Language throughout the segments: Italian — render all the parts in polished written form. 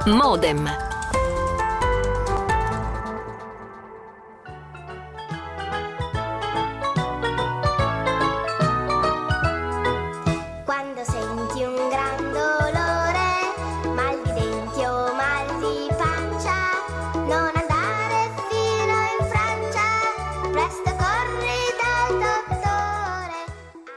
Modem. Quando senti un gran dolore, mal di denti o mal di pancia, non andare fino in Francia, presto corri dal dottore.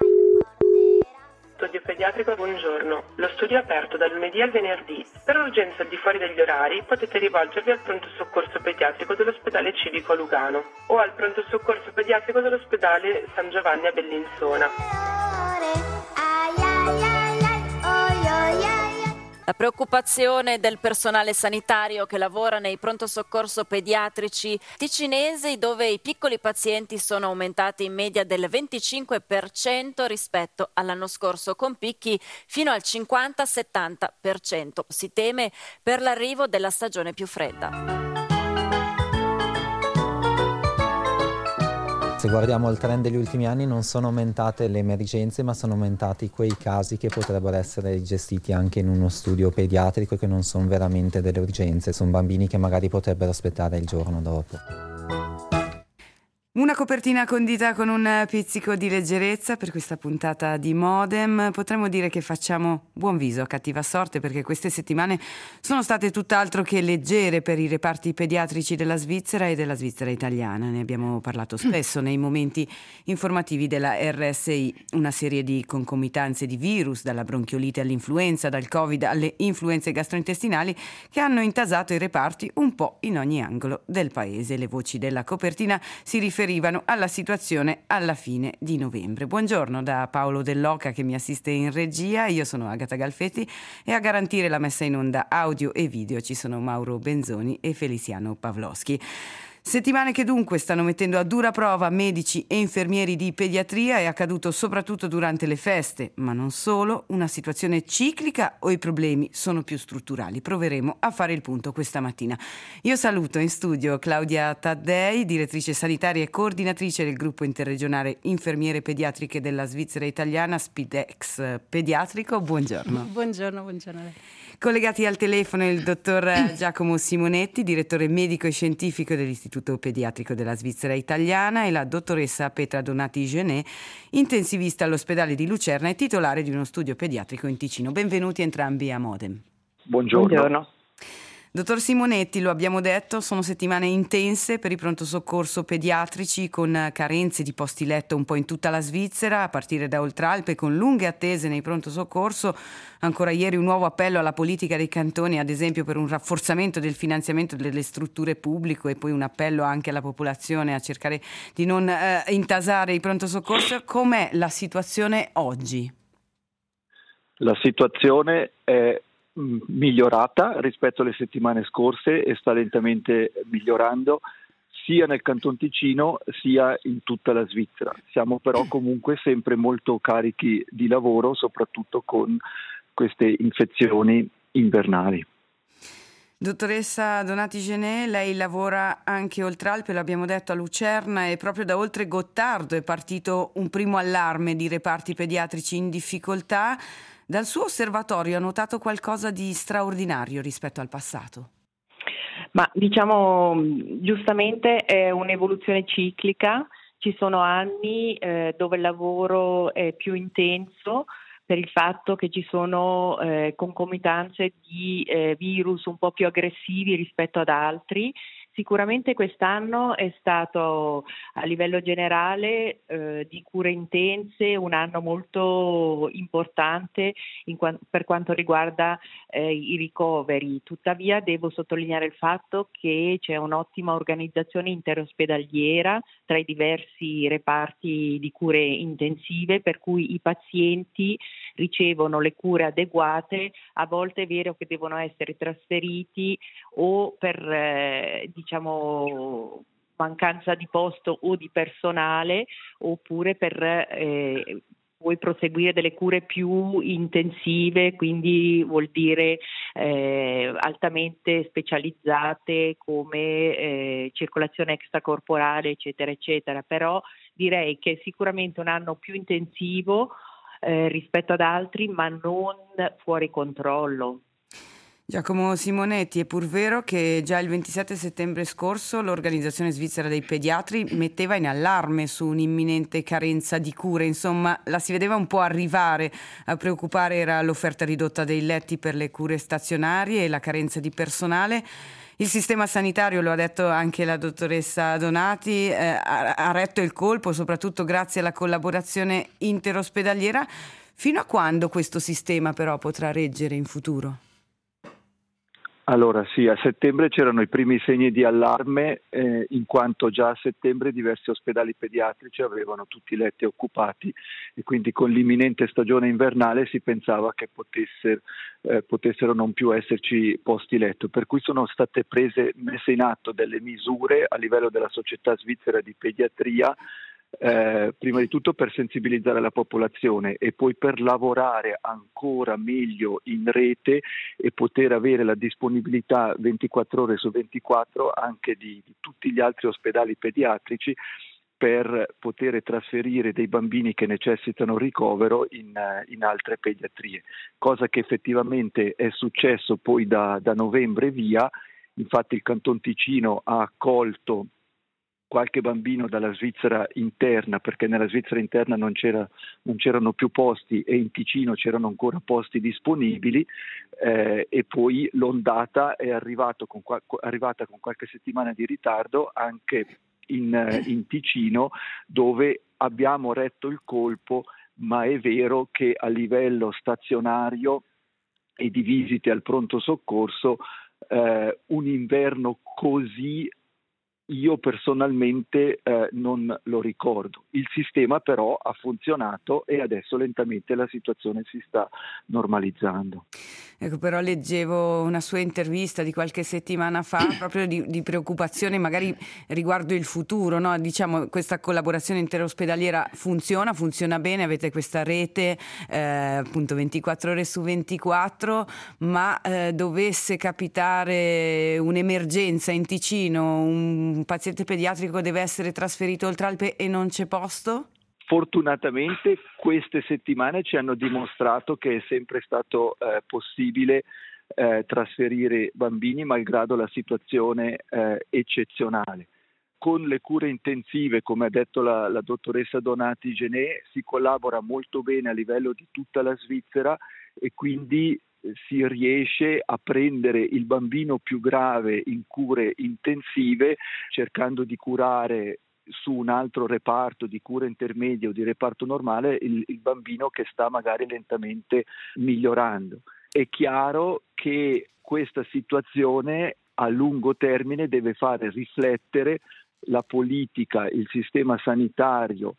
Studio pediatrico, buongiorno. Lo studio è aperto dal lunedì al venerdì. Per urgenza al di fuori degli orari potete rivolgervi al pronto soccorso pediatrico dell'ospedale civico a Lugano o al pronto soccorso pediatrico dell'ospedale San Giovanni a Bellinzona. La preoccupazione del personale sanitario che lavora nei pronto soccorso pediatrici ticinesi, dove i piccoli pazienti sono aumentati in media del 25% rispetto all'anno scorso, con picchi fino al 50-70%. Si teme per l'arrivo della stagione più fredda. Se guardiamo il trend degli ultimi anni non sono aumentate le emergenze, ma sono aumentati quei casi che potrebbero essere gestiti anche in uno studio pediatrico e che non sono veramente delle urgenze, sono bambini che magari potrebbero aspettare il giorno dopo. Una copertina condita con un pizzico di leggerezza per questa puntata di Modem. Potremmo dire che facciamo buon viso a cattiva sorte, perché queste settimane sono state tutt'altro che leggere per i reparti pediatrici della Svizzera e della Svizzera italiana. Ne abbiamo parlato spesso nei momenti informativi della RSI. Una serie di concomitanze di virus, dalla bronchiolite all'influenza, dal Covid alle influenze gastrointestinali, che hanno intasato i reparti un po' in ogni angolo del paese. Le voci della copertina si riferivano alla situazione alla fine di novembre. Buongiorno da Paolo Dell'Oca, che mi assiste in regia. Io sono Agata Galfetti e a garantire la messa in onda audio e video ci sono Mauro Benzoni e Feliciano Pavloschi. Settimane che dunque stanno mettendo a dura prova medici e infermieri di pediatria. È accaduto soprattutto durante le feste, ma non solo. Una situazione ciclica o i problemi sono più strutturali? Proveremo a fare il punto questa mattina. Io saluto in studio Claudia Taddei, direttrice sanitaria e coordinatrice del gruppo interregionale infermiere pediatriche della Svizzera italiana, Spidex Pediatrico. Buongiorno. Buongiorno. Collegati al telefono il dottor Giacomo Simonetti, direttore medico e scientifico dell'Istituto Pediatrico della Svizzera Italiana, e la dottoressa Petra Donati-Genet, intensivista all'ospedale di Lucerna e titolare di uno studio pediatrico in Ticino. Benvenuti entrambi a Modem. Buongiorno. Dottor Simonetti, lo abbiamo detto, sono settimane intense per i pronto soccorso pediatrici, con carenze di posti letto un po' in tutta la Svizzera, a partire da Oltralpe, con lunghe attese nei pronto soccorso. Ancora ieri un nuovo appello alla politica dei cantoni, ad esempio per un rafforzamento del finanziamento delle strutture pubbliche, e poi un appello anche alla popolazione a cercare di non intasare i pronto soccorso. Com'è la situazione oggi? La situazione è migliorata rispetto alle settimane scorse e sta lentamente migliorando sia nel Canton Ticino sia in tutta la Svizzera. Siamo però comunque sempre molto carichi di lavoro, soprattutto con queste infezioni invernali. Dottoressa Donati-Genet, lei lavora anche Oltralpe, l'abbiamo detto, a Lucerna, e proprio da oltre Gottardo è partito un primo allarme di reparti pediatrici in difficoltà. Dal suo osservatorio ha notato qualcosa di straordinario rispetto al passato? Ma diciamo, giustamente è un'evoluzione ciclica, ci sono anni dove il lavoro è più intenso per il fatto che ci sono concomitanze di virus un po' più aggressivi rispetto ad altri. Sicuramente quest'anno è stato a livello generale di cure intense un anno molto importante per quanto riguarda i ricoveri. Tuttavia devo sottolineare il fatto che c'è un'ottima organizzazione interospedaliera tra i diversi reparti di cure intensive, per cui i pazienti ricevono le cure adeguate. A volte è vero che devono essere trasferiti o per mancanza di posto o di personale, oppure per poi proseguire delle cure più intensive, quindi vuol dire altamente specializzate come circolazione extracorporale, eccetera, eccetera. Però direi che è sicuramente un anno più intensivo rispetto ad altri, ma non fuori controllo. Giacomo Simonetti, è pur vero che già il 27 settembre scorso l'Organizzazione Svizzera dei Pediatri metteva in allarme su un'imminente carenza di cure, insomma la si vedeva un po' arrivare. A preoccupare era l'offerta ridotta dei letti per le cure stazionarie e la carenza di personale. Il sistema sanitario, lo ha detto anche la dottoressa Donati, ha retto il colpo, soprattutto grazie alla collaborazione interospedaliera. Fino a quando questo sistema però potrà reggere in futuro? Allora sì, a settembre c'erano i primi segni di allarme, in quanto già a settembre diversi ospedali pediatrici avevano tutti i letti occupati e quindi con l'imminente stagione invernale si pensava che potessero non più esserci posti letto, per cui sono state messe in atto delle misure a livello della Società Svizzera di Pediatria, prima di tutto per sensibilizzare la popolazione e poi per lavorare ancora meglio in rete e poter avere la disponibilità 24 ore su 24 anche di tutti gli altri ospedali pediatrici per poter trasferire dei bambini che necessitano ricovero in altre pediatrie, cosa che effettivamente è successo poi da novembre via. Infatti il Canton Ticino ha accolto qualche bambino dalla Svizzera interna, perché nella Svizzera interna non c'erano più posti e in Ticino c'erano ancora posti disponibili, e poi l'ondata è arrivata con qualche settimana di ritardo anche in Ticino, dove abbiamo retto il colpo, ma è vero che a livello stazionario e di visite al pronto soccorso un inverno così io personalmente non lo ricordo. Il sistema però ha funzionato e adesso lentamente la situazione si sta normalizzando. Ecco, però leggevo una sua intervista di qualche settimana fa proprio di preoccupazione magari riguardo il futuro, no? Diciamo, questa collaborazione interospedaliera funziona bene, avete questa rete appunto 24 ore su 24, ma dovesse capitare un'emergenza in Ticino, un paziente pediatrico deve essere trasferito oltre Alpe e non c'è posto? Fortunatamente queste settimane ci hanno dimostrato che è sempre stato possibile trasferire bambini malgrado la situazione eccezionale. Con le cure intensive, come ha detto la dottoressa Donati Gené, si collabora molto bene a livello di tutta la Svizzera e quindi si riesce a prendere il bambino più grave in cure intensive, cercando di curare su un altro reparto di cura intermedia o di reparto normale il bambino che sta magari lentamente migliorando. È chiaro che questa situazione a lungo termine deve fare riflettere la politica, il sistema sanitario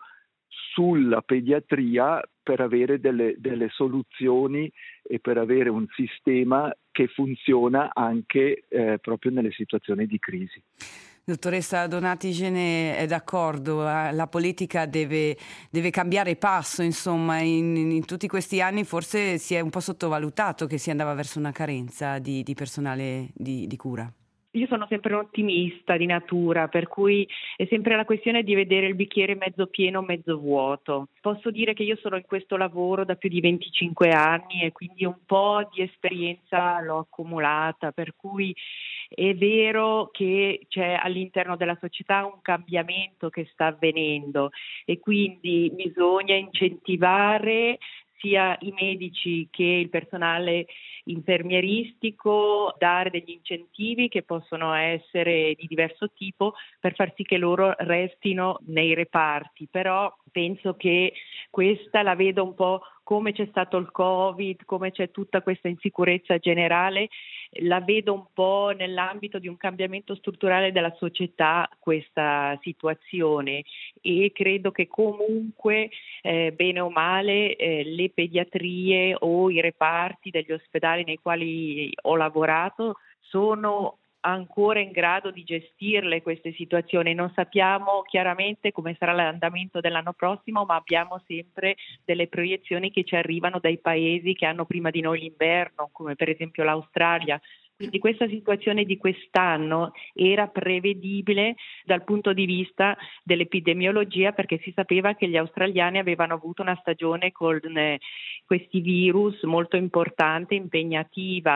sulla pediatria per avere delle soluzioni e per avere un sistema che funziona anche proprio nelle situazioni di crisi. Dottoressa Donati Gené è d'accordo, la politica deve cambiare passo, insomma, in tutti questi anni forse si è un po' sottovalutato che si andava verso una carenza di personale di cura. Io sono sempre un ottimista di natura, per cui è sempre la questione di vedere il bicchiere mezzo pieno, mezzo vuoto. Posso dire che io sono in questo lavoro da più di 25 anni e quindi un po' di esperienza l'ho accumulata, per cui è vero che c'è all'interno della società un cambiamento che sta avvenendo e quindi bisogna incentivare sia i medici che il personale infermieristico, dare degli incentivi che possono essere di diverso tipo per far sì che loro restino nei reparti, però penso che questa la vedo un po' come c'è stato il Covid, come c'è tutta questa insicurezza generale, la vedo un po' nell'ambito di un cambiamento strutturale della società questa situazione e credo che comunque bene o male le pediatrie o i reparti degli ospedali nei quali ho lavorato sono ancora in grado di gestirle queste situazioni. Non sappiamo chiaramente come sarà l'andamento dell'anno prossimo, ma abbiamo sempre delle proiezioni che ci arrivano dai paesi che hanno prima di noi l'inverno, come per esempio l'Australia. Quindi questa situazione di quest'anno era prevedibile dal punto di vista dell'epidemiologia, perché si sapeva che gli australiani avevano avuto una stagione con questi virus molto importante, impegnativa,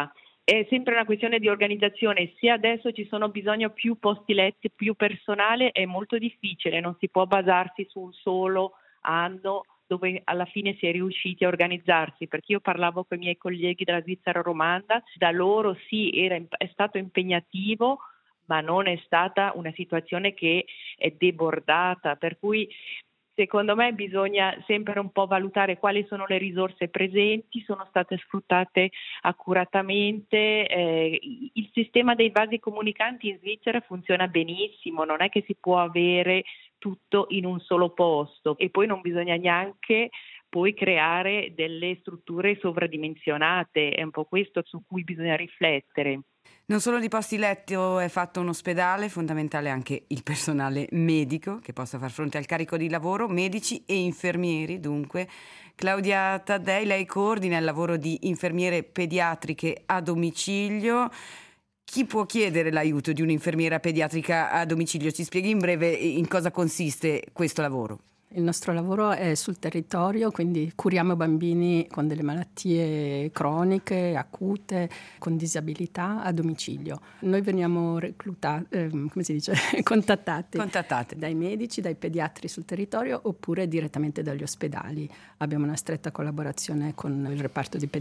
è sempre una questione di organizzazione. Se adesso ci sono bisogno più posti letti, più personale, è molto difficile, non si può basarsi su un solo anno dove alla fine si è riusciti a organizzarsi, perché io parlavo con i miei colleghi della Svizzera romanda, da loro sì, è stato impegnativo, ma non è stata una situazione che è debordata, per cui secondo me bisogna sempre un po' valutare quali sono le risorse presenti, sono state sfruttate accuratamente. Il sistema dei vasi comunicanti in Svizzera funziona benissimo, non è che si può avere tutto in un solo posto, e poi non bisogna neanche poi creare delle strutture sovradimensionate, è un po' questo su cui bisogna riflettere. Non solo di posti letto è fatto un ospedale, è fondamentale anche il personale medico che possa far fronte al carico di lavoro, medici e infermieri dunque. Claudia Taddei, lei coordina il lavoro di infermiere pediatriche a domicilio. Chi può chiedere l'aiuto di un'infermiera pediatrica a domicilio? Ci spieghi in breve in cosa consiste questo lavoro? Il nostro lavoro è sul territorio, quindi curiamo bambini con delle malattie croniche, acute, con disabilità a domicilio. Noi veniamo contattati dai medici, dai pediatri sul territorio oppure direttamente dagli ospedali. Abbiamo una stretta collaborazione con i reparti di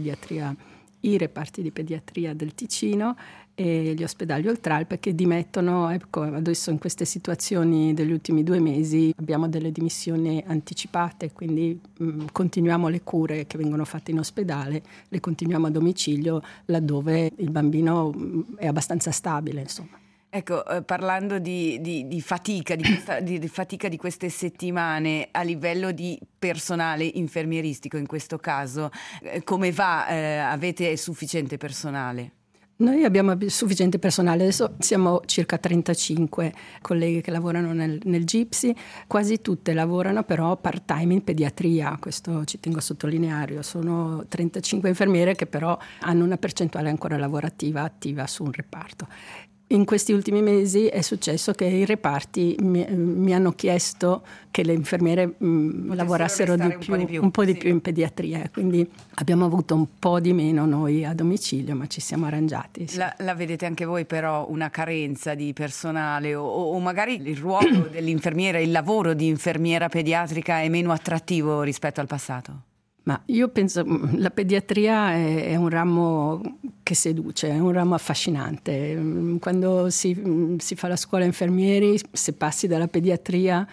pediatria del Ticino e gli ospedali Oltralpe che dimettono, adesso in queste situazioni degli ultimi 2 mesi abbiamo delle dimissioni anticipate, quindi continuiamo le cure che vengono fatte in ospedale, le continuiamo a domicilio laddove il bambino è abbastanza stabile, insomma. Ecco, parlando di fatica, di fatica di queste settimane a livello di personale infermieristico in questo caso, come va? Avete sufficiente personale? Noi abbiamo sufficiente personale, adesso siamo circa 35 colleghe che lavorano nel GIPSI, quasi tutte lavorano però part-time in pediatria, questo ci tengo a sottolineare, sono 35 infermiere che però hanno una percentuale ancora lavorativa attiva su un reparto. In questi ultimi mesi è successo che i reparti mi hanno chiesto che le infermiere lavorassero un po' di più in pediatria, quindi abbiamo avuto un po' di meno noi a domicilio, ma ci siamo arrangiati. Sì. La vedete anche voi però una carenza di personale o magari il ruolo dell'infermiera, il lavoro di infermiera pediatrica è meno attrattivo rispetto al passato? Ma io penso la pediatria è un ramo che seduce, è un ramo affascinante. Quando si fa la scuola infermieri, se passi dalla pediatria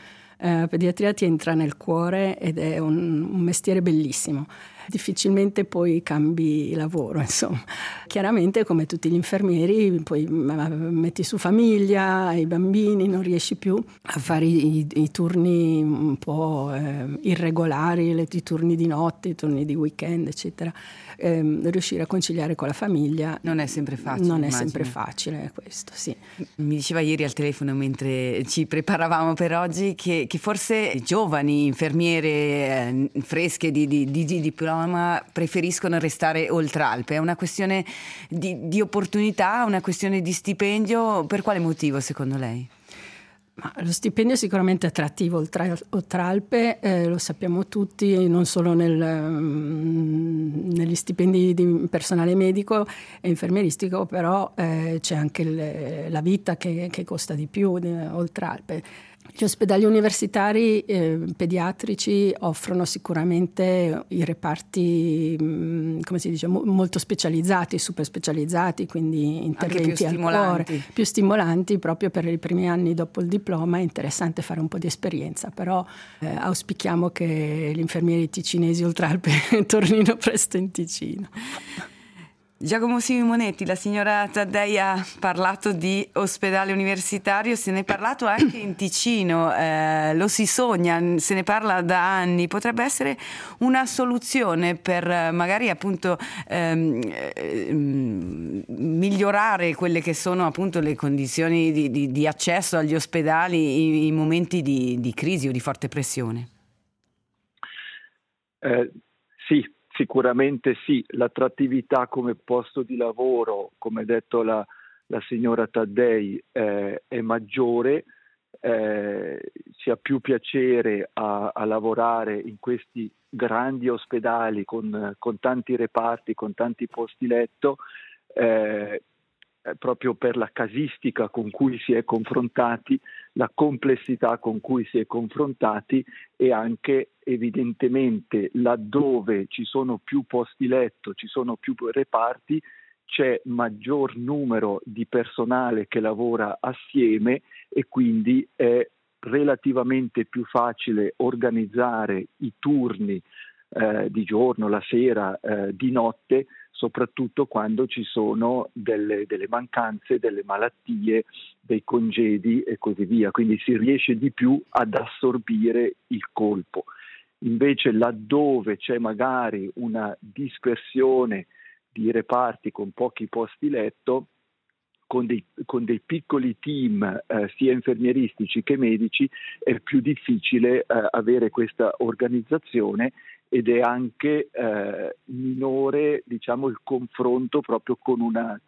ti entra nel cuore ed è un mestiere bellissimo. Difficilmente poi cambi lavoro, insomma. Chiaramente, come tutti gli infermieri, poi metti su famiglia, i bambini, non riesci più a fare i turni un po' irregolari, i turni di notte, i turni di weekend, eccetera. Riuscire a conciliare con la famiglia non è sempre facile. Non è sempre facile questo, sì. Mi diceva ieri al telefono mentre ci preparavamo per oggi che forse giovani infermiere fresche di diploma preferiscono restare Oltralpe. È una questione di opportunità, una questione di stipendio. Per quale motivo secondo lei? Ma lo stipendio è sicuramente attrattivo. Oltralpe, lo sappiamo tutti, non solo negli stipendi di personale medico e infermieristico, però c'è anche la vita che costa di più Oltralpe. Gli ospedali universitari pediatrici offrono sicuramente i reparti, come si dice, molto specializzati, super specializzati, quindi interventi al cuore, più stimolanti proprio per i primi anni dopo il diploma. È interessante fare un po' di esperienza, però auspichiamo che gli infermieri ticinesi Oltralpe tornino presto in Ticino. Giacomo Simonetti, la signora Taddei ha parlato di ospedale universitario, se ne è parlato anche in Ticino, lo si sogna, se ne parla da anni, potrebbe essere una soluzione per magari appunto migliorare quelle che sono appunto le condizioni di accesso agli ospedali in momenti di crisi o di forte pressione? Sì. Sicuramente sì, l'attrattività come posto di lavoro, come ha detto la signora Taddei, è maggiore, si ha più piacere a lavorare in questi grandi ospedali con tanti reparti, con tanti posti letto, proprio per la casistica con cui si è confrontati, la complessità con cui si è confrontati, e anche evidentemente laddove ci sono più posti letto, ci sono più reparti, c'è maggior numero di personale che lavora assieme, e quindi è relativamente più facile organizzare i turni di giorno, la sera, di notte, soprattutto quando ci sono delle mancanze, delle malattie, dei congedi e così via. Quindi si riesce di più ad assorbire il colpo. Invece laddove c'è magari una dispersione di reparti con pochi posti letto, con dei piccoli team sia infermieristici che medici, è più difficile avere questa organizzazione, ed è anche minore, diciamo, il confronto proprio con una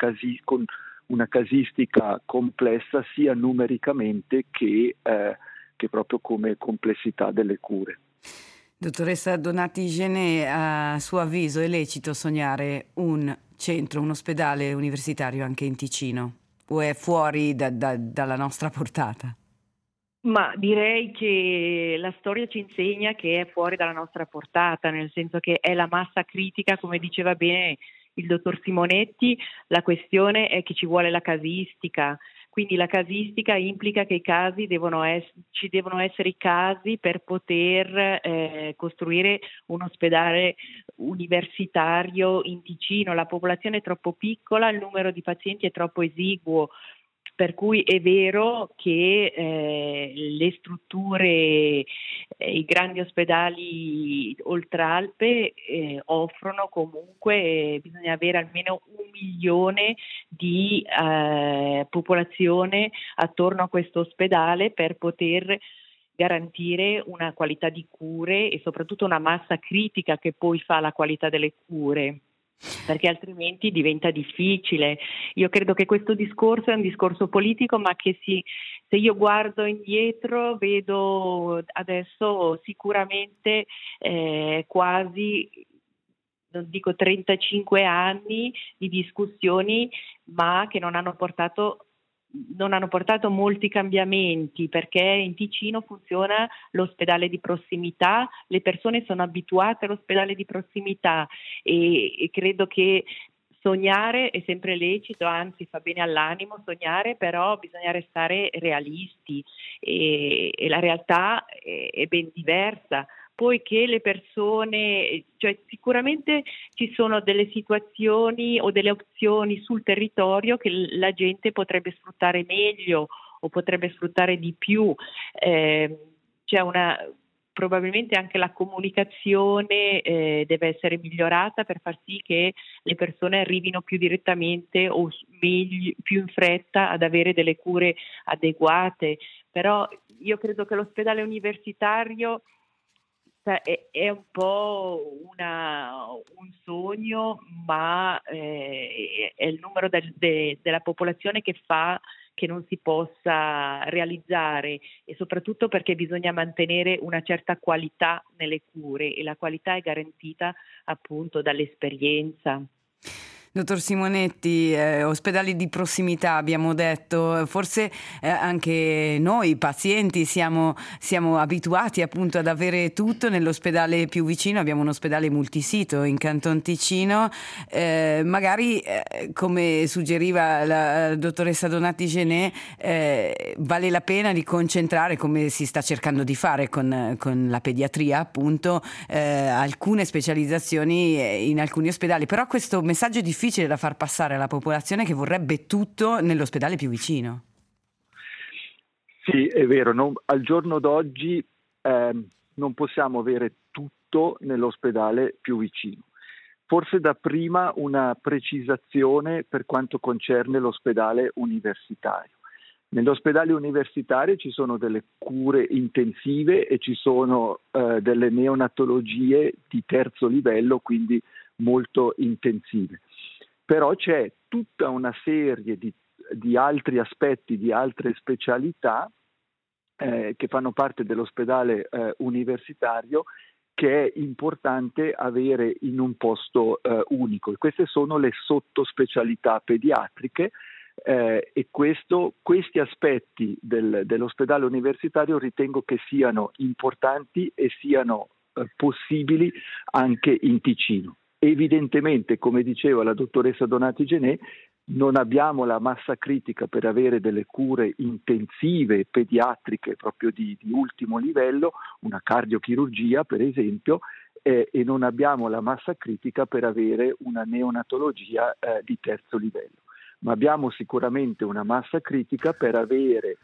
casistica complessa sia numericamente che proprio come complessità delle cure. Dottoressa Donati Gené, a suo avviso è lecito sognare un centro, un ospedale universitario anche in Ticino, o è fuori dalla nostra portata? Ma direi che la storia ci insegna che è fuori dalla nostra portata, nel senso che è la massa critica, come diceva bene il dottor Simonetti. La questione è che ci vuole la casistica, quindi la casistica implica che ci devono essere i casi per poter costruire un ospedale universitario in Ticino. La popolazione è troppo piccola, il numero di pazienti è troppo esiguo. Per cui è vero che le strutture, i grandi ospedali oltralpe offrono comunque, bisogna avere almeno 1 milione di popolazione attorno a questo ospedale per poter garantire una qualità di cure e soprattutto una massa critica che poi fa la qualità delle cure, perché altrimenti diventa difficile. Io credo che questo discorso è un discorso politico, ma che se io guardo indietro vedo adesso sicuramente quasi, non dico 35 anni di discussioni, ma che non hanno portato molti cambiamenti, perché in Ticino funziona l'ospedale di prossimità, le persone sono abituate all'ospedale di prossimità e credo che sognare è sempre lecito, anzi fa bene all'animo sognare, però bisogna restare realisti e la realtà è ben diversa. Poiché le persone, cioè sicuramente ci sono delle situazioni o delle opzioni sul territorio che la gente potrebbe sfruttare meglio o potrebbe sfruttare di più. Probabilmente anche la comunicazione deve essere migliorata per far sì che le persone arrivino più direttamente o più in fretta ad avere delle cure adeguate. Però io credo che l'ospedale universitario è un po' un sogno, ma è il numero della popolazione che fa che non si possa realizzare, e soprattutto perché bisogna mantenere una certa qualità nelle cure, e la qualità è garantita appunto dall'esperienza. Dottor Simonetti, ospedali di prossimità abbiamo detto, forse anche noi pazienti siamo abituati appunto ad avere tutto nell'ospedale più vicino. Abbiamo un ospedale multisito in Canton Ticino, magari come suggeriva la dottoressa Donati Gené, vale la pena di concentrare, come si sta cercando di fare con la pediatria appunto, alcune specializzazioni in alcuni ospedali, però questo messaggio è difficile da far passare alla popolazione che vorrebbe tutto nell'ospedale più vicino. Sì, è vero, al giorno d'oggi non possiamo avere tutto nell'ospedale più vicino. Forse da prima una precisazione per quanto concerne l'ospedale universitario. Nell'ospedale universitario ci sono delle cure intensive e ci sono delle neonatologie di terzo livello, quindi molto intensive. Però c'è tutta una serie di altri aspetti, di altre specialità che fanno parte dell'ospedale universitario, che è importante avere in un posto unico. E queste sono le sottospecialità pediatriche e questi aspetti dell'ospedale universitario ritengo che siano importanti e siano possibili anche in Ticino. Evidentemente, come diceva la dottoressa Donati Genè, non abbiamo la massa critica per avere delle cure intensive pediatriche proprio di ultimo livello, una cardiochirurgia per esempio, e non abbiamo la massa critica per avere una neonatologia di terzo livello. Ma abbiamo sicuramente una massa critica per avere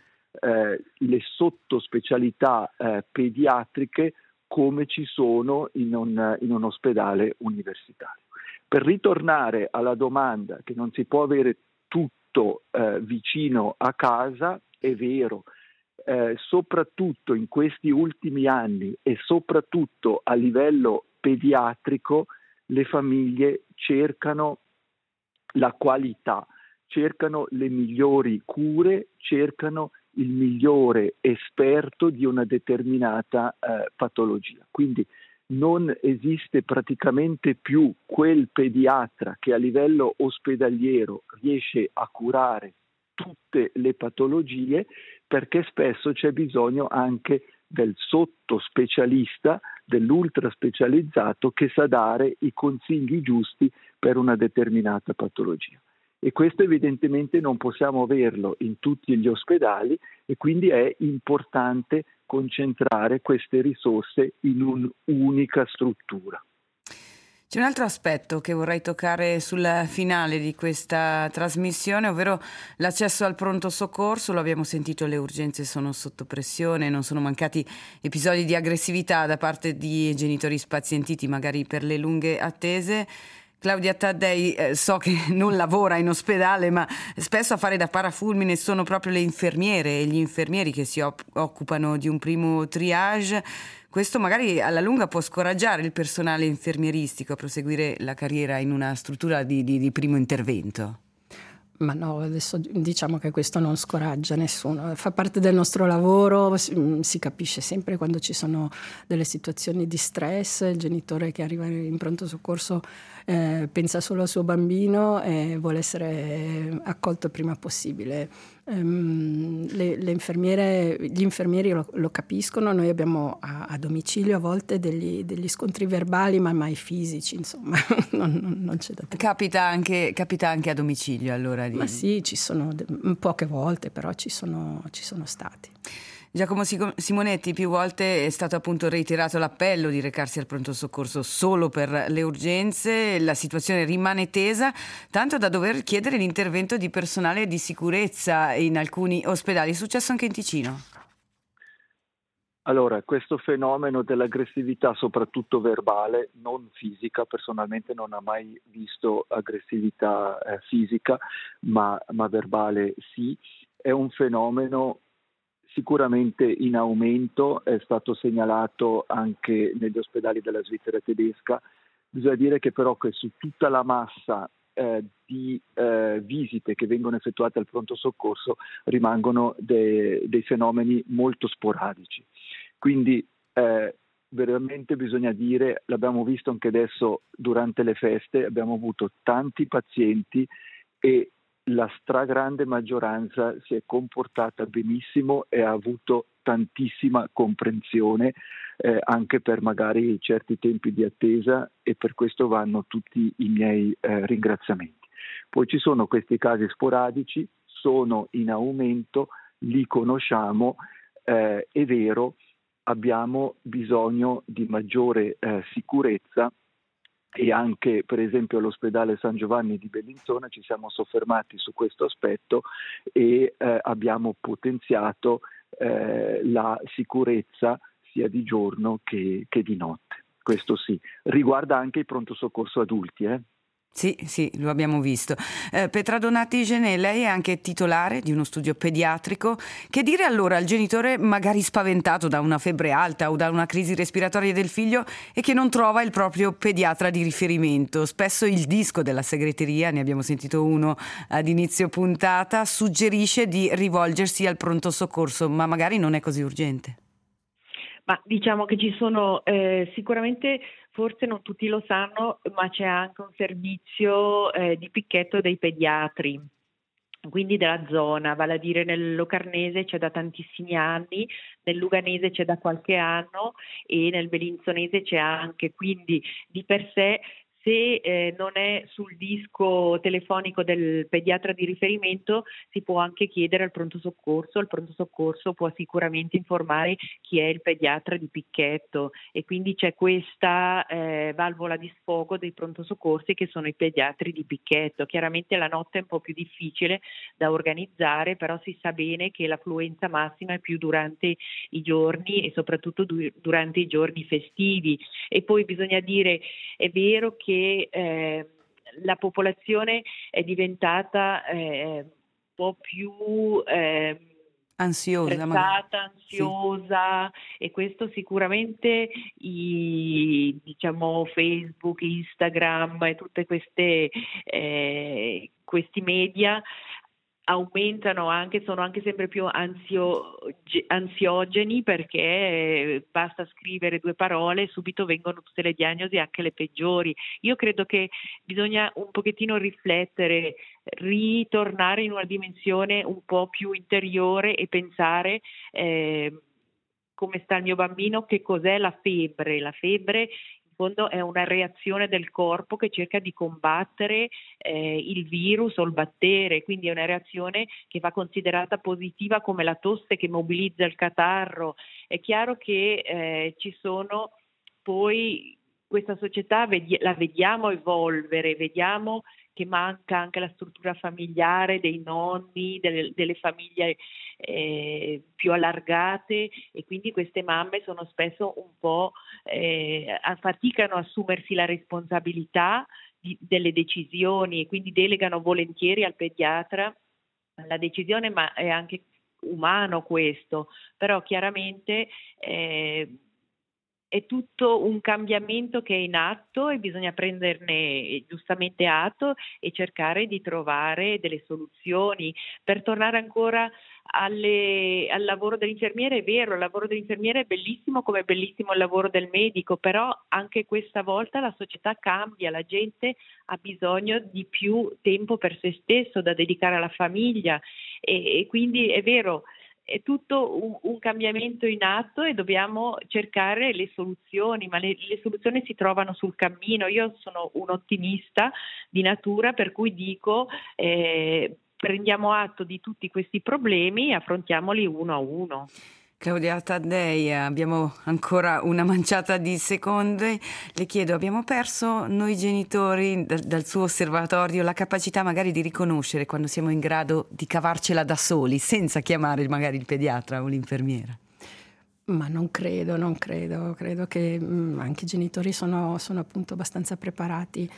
le sottospecialità pediatriche come ci sono in un ospedale universitario. Per ritornare alla domanda che non si può avere tutto vicino a casa, è vero, soprattutto in questi ultimi anni e soprattutto a livello pediatrico le famiglie cercano la qualità, cercano le migliori cure, cercano il migliore esperto di una determinata patologia. Quindi non esiste praticamente più quel pediatra che a livello ospedaliero riesce a curare tutte le patologie, perché spesso c'è bisogno anche del sottospecialista, dell'ultraspecializzato che sa dare i consigli giusti per una determinata patologia. E questo evidentemente non possiamo averlo in tutti gli ospedali e quindi è importante concentrare queste risorse in un'unica struttura. C'è un altro aspetto che vorrei toccare sul finale di questa trasmissione, ovvero l'accesso al pronto soccorso. Lo abbiamo sentito, le urgenze sono sotto pressione, non sono mancati episodi di aggressività da parte di genitori spazientiti, magari per le lunghe attese. Claudia Taddei, so che non lavora in ospedale, ma spesso a fare da parafulmine sono proprio le infermiere e gli infermieri che si occupano di un primo triage. Questo magari alla lunga può scoraggiare il personale infermieristico a proseguire la carriera in una struttura di primo intervento. Ma no, adesso diciamo che questo non scoraggia nessuno, fa parte del nostro lavoro, si capisce sempre quando ci sono delle situazioni di stress, il genitore che arriva in pronto soccorso pensa solo al suo bambino e vuole essere accolto il prima possibile. Le infermiere, gli infermieri lo capiscono, noi abbiamo a domicilio a volte degli scontri verbali ma mai fisici, insomma, non c'è da dire. Capita anche a domicilio allora? Ma sì, ci sono poche volte, però ci sono stati. Giacomo Simonetti, più volte è stato appunto reiterato l'appello di recarsi al pronto soccorso solo per le urgenze. La situazione rimane tesa, tanto da dover chiedere l'intervento di personale di sicurezza in alcuni ospedali. È successo anche in Ticino? Allora, questo fenomeno dell'aggressività, soprattutto verbale, non fisica, personalmente non ho mai visto aggressività fisica, ma verbale sì, è un fenomeno sicuramente in aumento, è stato segnalato anche negli ospedali della Svizzera tedesca. Bisogna dire che però che su tutta la massa di visite che vengono effettuate al pronto soccorso rimangono dei fenomeni molto sporadici. Quindi veramente bisogna dire, l'abbiamo visto anche adesso durante le feste, abbiamo avuto tanti pazienti e la stragrande maggioranza si è comportata benissimo e ha avuto tantissima comprensione anche per magari certi tempi di attesa, e per questo vanno tutti i miei ringraziamenti. Poi ci sono questi casi sporadici, sono in aumento, li conosciamo, è vero, abbiamo bisogno di maggiore sicurezza. E anche per esempio all'ospedale San Giovanni di Bellinzona ci siamo soffermati su questo aspetto e abbiamo potenziato la sicurezza sia di giorno che di notte. Questo sì, riguarda anche il pronto soccorso adulti. Sì, lo abbiamo visto. Petra Donati Genè, lei è anche titolare di uno studio pediatrico. Che dire allora al genitore magari spaventato da una febbre alta o da una crisi respiratoria del figlio e che non trova il proprio pediatra di riferimento? Spesso il disco della segreteria, ne abbiamo sentito uno ad inizio puntata, suggerisce di rivolgersi al pronto soccorso, ma magari non è così urgente. Ma diciamo che ci sono sicuramente, forse non tutti lo sanno, ma c'è anche un servizio di picchetto dei pediatri, quindi della zona, vale a dire nel Locarnese c'è da tantissimi anni, nel Luganese c'è da qualche anno e nel Bellinzonese c'è anche, quindi di per sé se non è sul disco telefonico del pediatra di riferimento si può anche chiedere al pronto soccorso può sicuramente informare chi è il pediatra di picchetto e quindi c'è questa valvola di sfogo dei pronto soccorsi che sono i pediatri di picchetto. Chiaramente la notte è un po' più difficile da organizzare, però si sa bene che l'affluenza massima è più durante i giorni e soprattutto durante i giorni festivi. E poi bisogna dire, è vero che la popolazione è diventata un po' più ansiosa, stressata, ansiosa, sì. E questo sicuramente diciamo Facebook, Instagram e tutte questi media aumentano anche, sono anche sempre più ansiogeni perché basta scrivere 2 parole e subito vengono tutte le diagnosi, anche le peggiori. Io credo che bisogna un pochettino riflettere, ritornare in una dimensione un po' più interiore e pensare come sta il mio bambino, che cos'è la febbre. La febbre in fondo è una reazione del corpo che cerca di combattere il virus o il battere, quindi è una reazione che va considerata positiva come la tosse che mobilizza il catarro. È chiaro che ci sono poi questa società la vediamo evolvere, vediamo che manca anche la struttura familiare dei nonni, delle famiglie più allargate e quindi queste mamme sono spesso un po' faticano a assumersi la responsabilità delle decisioni e quindi delegano volentieri al pediatra la decisione, ma è anche umano questo, però chiaramente è tutto un cambiamento che è in atto e bisogna prenderne giustamente atto e cercare di trovare delle soluzioni. Per tornare ancora al lavoro dell'infermiere, è vero, il lavoro dell'infermiere è bellissimo come è bellissimo il lavoro del medico, però anche questa volta la società cambia, la gente ha bisogno di più tempo per se stesso da dedicare alla famiglia e quindi è vero, è tutto un cambiamento in atto e dobbiamo cercare le soluzioni, ma le soluzioni si trovano sul cammino. Io sono un ottimista di natura, per cui dico prendiamo atto di tutti questi problemi e affrontiamoli uno a uno. Claudia Taddei, abbiamo ancora una manciata di secondi. Le chiedo, abbiamo perso noi genitori dal suo osservatorio la capacità magari di riconoscere quando siamo in grado di cavarcela da soli, senza chiamare magari il pediatra o l'infermiera? Ma non credo, credo che anche i genitori sono appunto abbastanza preparati,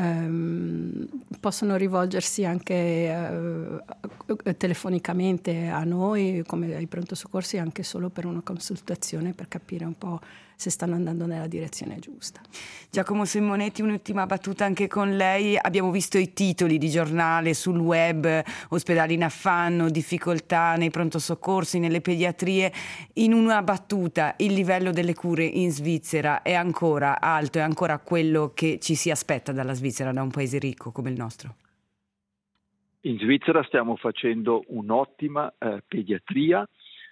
possono rivolgersi anche telefonicamente a noi come ai pronto soccorsi anche solo per una consultazione per capire un po' se stanno andando nella direzione giusta. Giacomo Simonetti, un'ultima battuta anche con lei. Abbiamo visto i titoli di giornale sul web, ospedali in affanno, difficoltà nei pronto soccorsi, nelle pediatrie. In una battuta, il livello delle cure in Svizzera è ancora alto, è ancora quello che ci si aspetta dalla Svizzera, da un paese ricco come il nostro? In Svizzera stiamo facendo un'ottima pediatria,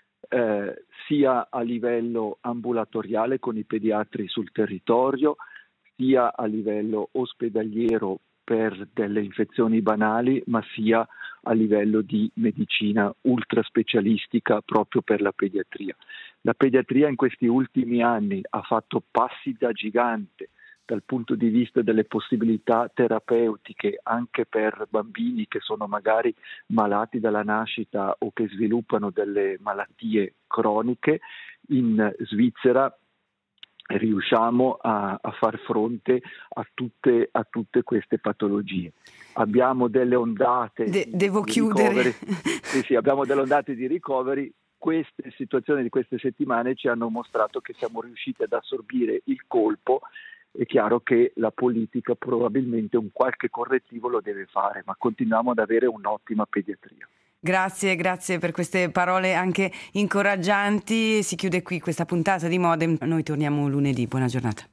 sia a livello ambulatoriale con i pediatri sul territorio, sia a livello ospedaliero per delle infezioni banali, ma sia a livello di medicina ultraspecialistica proprio per la pediatria. La pediatria in questi ultimi anni ha fatto passi da gigante dal punto di vista delle possibilità terapeutiche anche per bambini che sono magari malati dalla nascita o che sviluppano delle malattie croniche. In Svizzera riusciamo a far fronte a tutte queste patologie. Abbiamo delle ondate devo di chiudere. Sì, abbiamo delle ondate di ricoveri. Queste situazioni di queste settimane ci hanno mostrato che siamo riusciti ad assorbire il colpo. È chiaro che la politica probabilmente un qualche correttivo lo deve fare, ma continuiamo ad avere un'ottima pediatria. Grazie per queste parole anche incoraggianti. Si chiude qui questa puntata di Modem. Noi torniamo lunedì. Buona giornata.